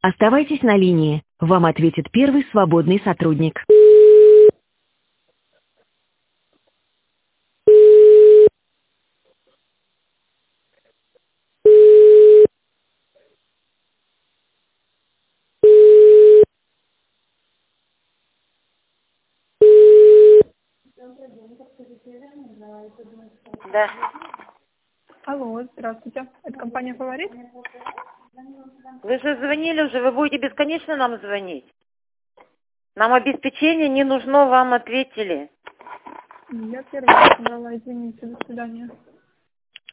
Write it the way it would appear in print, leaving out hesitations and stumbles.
Оставайтесь на линии. Вам ответит первый свободный сотрудник. Да. Алло, здравствуйте. Это компания «Фаворит»? Вы же звонили уже, вы будете бесконечно нам звонить. Нам обеспечение не нужно, вам ответили. Я первый раз набрала, извините, до свидания.